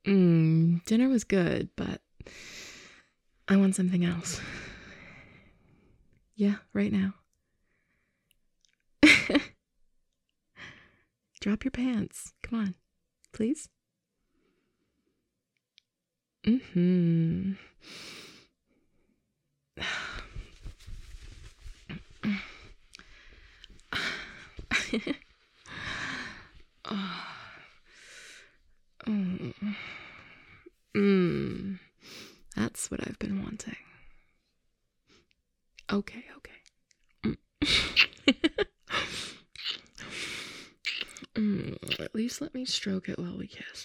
Dinner was good, but I want something else. Yeah, right now. Drop your pants. Come on, please. Mm-hmm. Oh. That's what I've been wanting. Okay. At least let me stroke it while we kiss.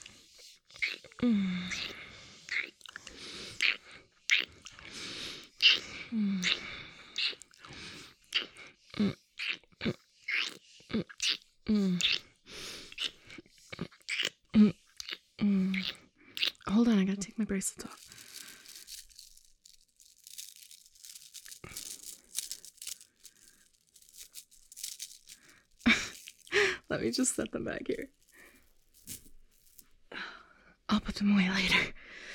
Hold on, I gotta take my bracelets off. Let me just set them back here. I'll put them away later.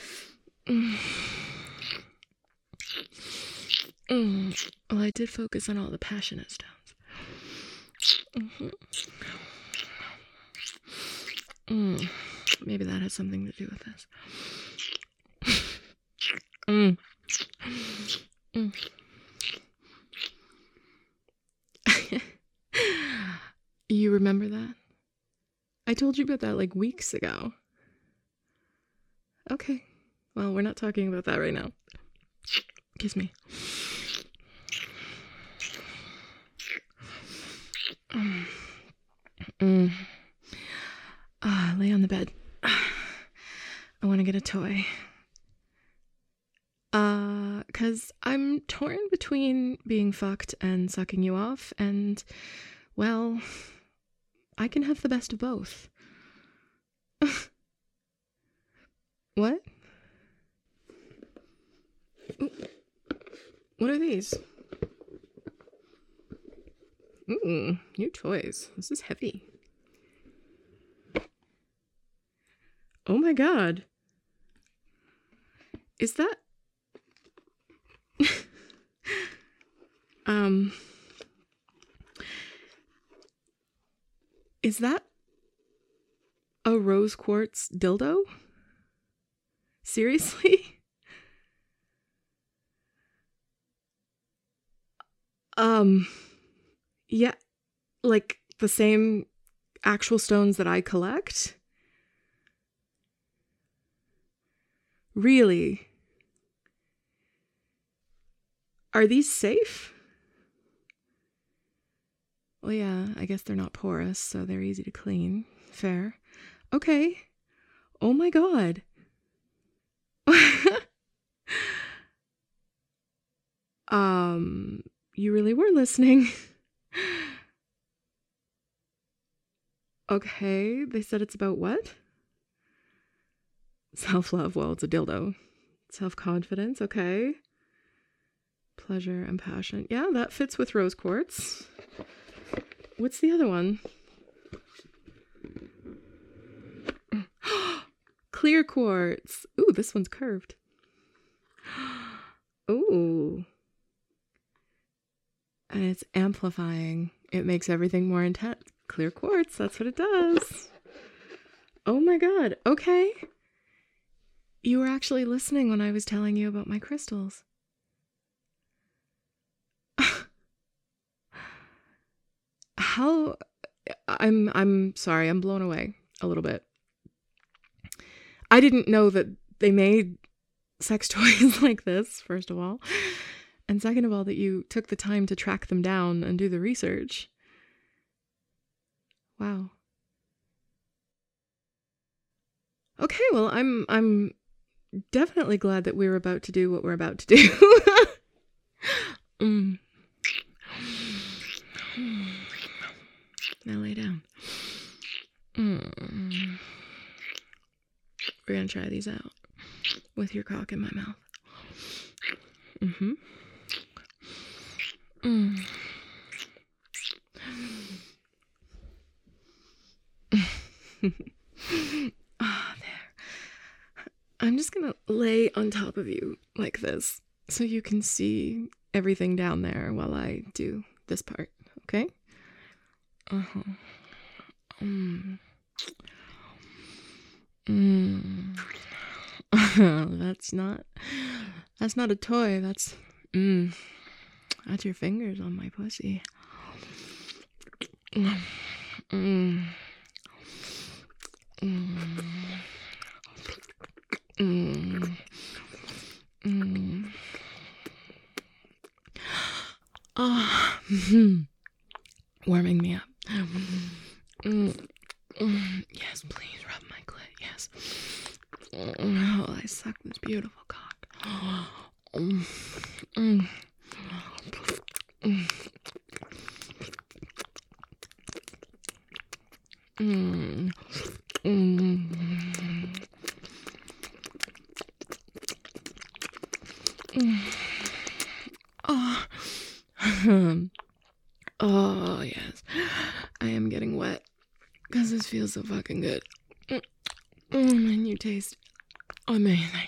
Well, I did focus on all the passionate stones. Maybe that has something to do with this. You remember that? I told you about that like weeks ago. Okay. Well, we're not talking about that right now. Kiss me. Lay on the bed. I want to get a toy. 'Cause I'm torn between being fucked and sucking you off, and, well, I can have the best of both. What? What are these? New toys. This is heavy. Oh my god. Is that... Is that a rose quartz dildo? Seriously? Yeah, like the same actual stones that I collect? Really? Are these safe? Well, yeah, I guess they're not porous, so they're easy to clean. Fair. Okay. Oh my god. You really were listening. Okay, they said it's about what? Self-love, well, it's a dildo. Self-confidence, okay. Pleasure and passion. Yeah, that fits with rose quartz. What's the other one? Clear quartz. Ooh, this one's curved. Ooh. And it's amplifying. It makes everything more intense. Clear quartz, that's what it does. Oh my god, okay. You were actually listening when I was telling you about my crystals. How... I'm sorry, I'm blown away a little bit. I didn't know that they made sex toys like this, first of all. And second of all, that you took the time to track them down and do the research. Wow. Okay, well, I'm definitely glad that we're about to do what we're about to do. Now lay down. We're gonna try these out with your cock in my mouth. Ah, there. I'm just gonna lay on top of you like this so you can see everything down there while I do this part, okay? Uh-huh. That's not a toy. That's your fingers on my pussy. Warming me up. Yes, please rub my clit. Yes. Oh, I suck this beautiful cock. Oh, yes. I am getting wet because this feels so fucking good. And you taste amazing.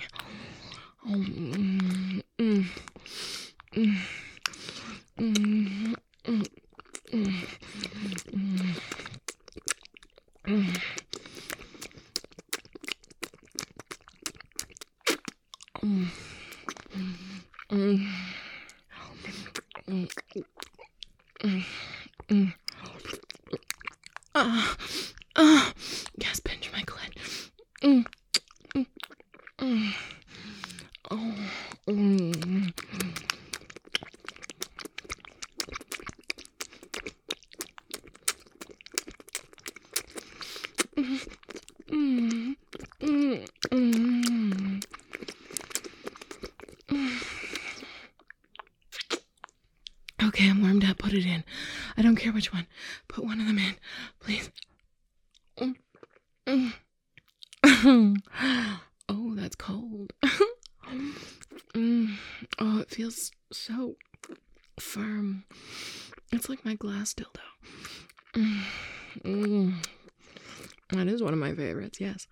Yes, pinch my clit. Okay, I'm warmed up. Put it in. I don't care which one. Put one of them in, please. Oh, that's cold. Oh, it feels so firm. It's like my glass dildo. That is one of my favorites, yes.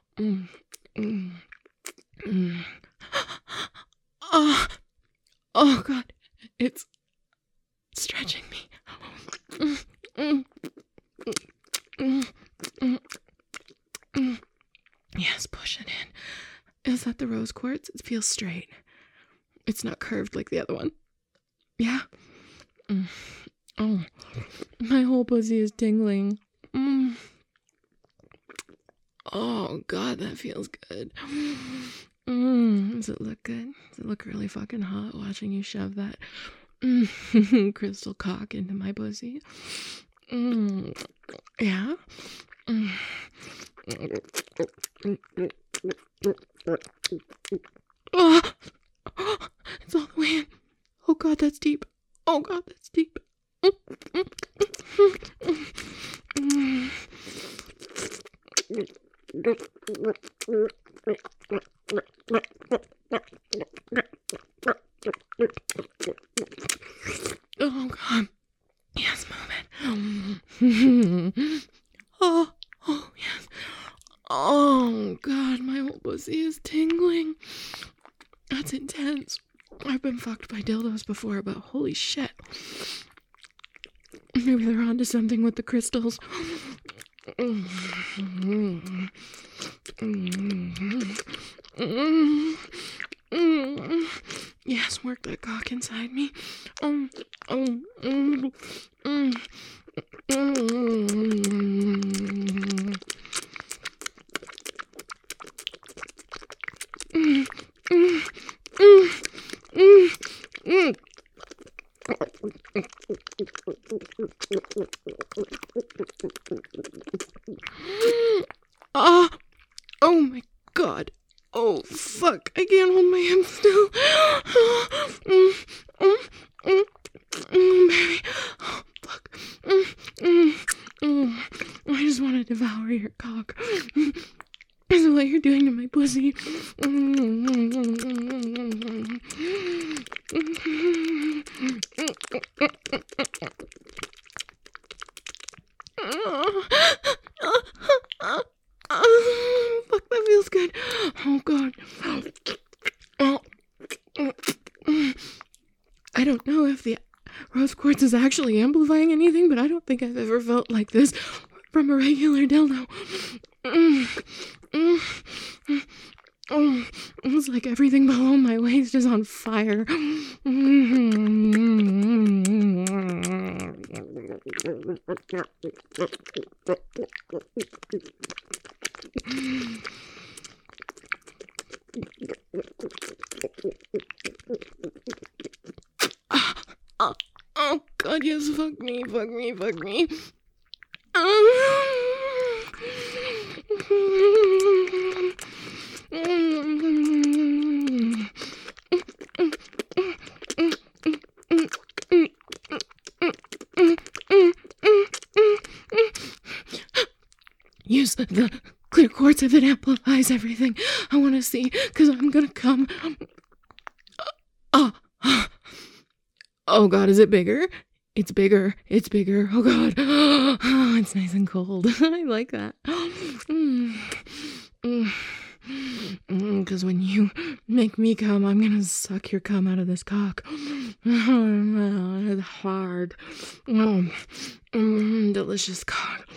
Oh, God. It's stretching me. Yes, push it in. Is that the rose quartz? It feels straight. It's not curved like the other one. Yeah? Oh, my whole pussy is tingling. Oh, God, that feels good. Does it look good? Does it look really fucking hot watching you shove that crystal cock into my pussy? Yeah? Oh, it's all the way in. Oh, God, that's deep. Oh, God, that's deep. Oh, God. Yes, move it. Oh, yes. Oh, God, my whole pussy is tingling. That's intense. I've been fucked by dildos before, but holy shit. Maybe they're onto something with the crystals. Yes, work that cock inside me. Oh my God. Oh fuck, I can't hold my hands still. Baby. Oh, fuck. I just want to devour your cock. This is what you're doing to my pussy. Fuck, that feels good. Oh, God. Oh. I don't know if the rose quartz is actually amplifying anything, but I don't think I've ever felt like this from a regular dildo. Oh, it's like everything below my waist is on fire. Oh, God, yes, fuck me. Use the clear quartz if it amplifies everything. I want to see, because I'm gonna come. Oh, God, is it bigger? It's bigger. Oh, God. Oh, it's nice and cold. I like that. Because when you make me come, I'm gonna suck your cum out of this cock. It's hard. Delicious cock.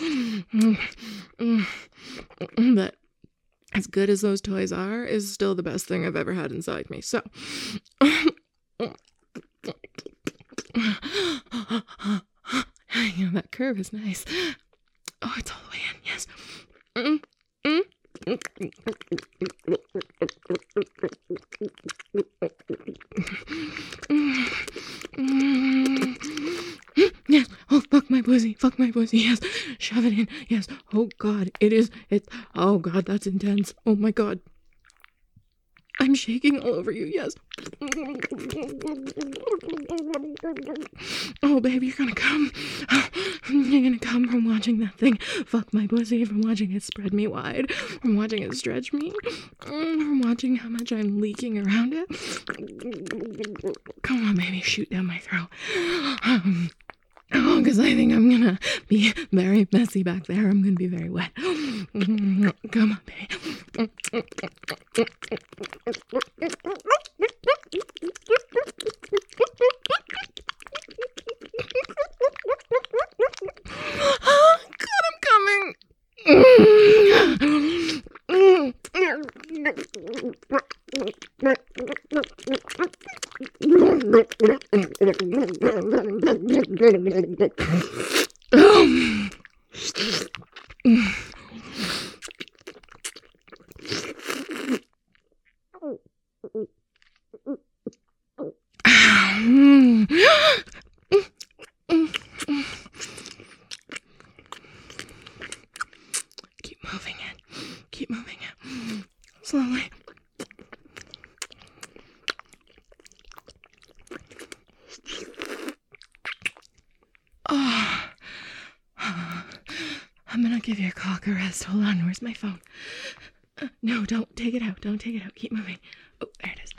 But as good as those toys are, is still the best thing I've ever had inside me. So. Yeah, that curve is nice. Oh, it's all the way in. Yes. Yes. Oh, fuck my pussy. Yes. Shove it in. Yes. Oh, God. It's. Oh, God, that's intense. Oh, my God. I'm shaking all over you, yes. Oh, babe, you're gonna come. You're gonna come from watching that thing fuck my pussy, from watching it spread me wide, from watching it stretch me, from watching how much I'm leaking around it. Come on, baby, shoot down my throat. Oh, because I think I'm gonna be very messy back there. I'm gonna be very wet. Come on, baby. Oh, God, I'm coming. Keep moving it. Slowly. Oh. I'm gonna give your cock a rest. Hold on, where's my phone? No, don't take it out. Keep moving. Oh, there it is.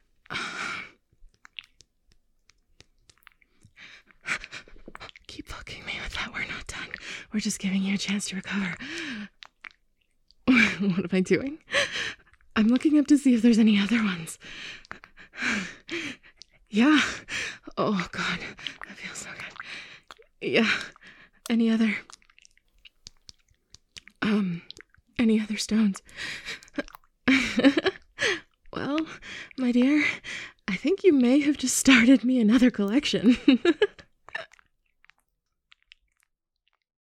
Keep fucking me with that. We're not done. We're just giving you a chance to recover. What am I doing? I'm looking up to see if there's any other ones. Yeah. Oh, God. That feels so good. Yeah. Any other stones? Well, my dear, I think you may have just started me another collection.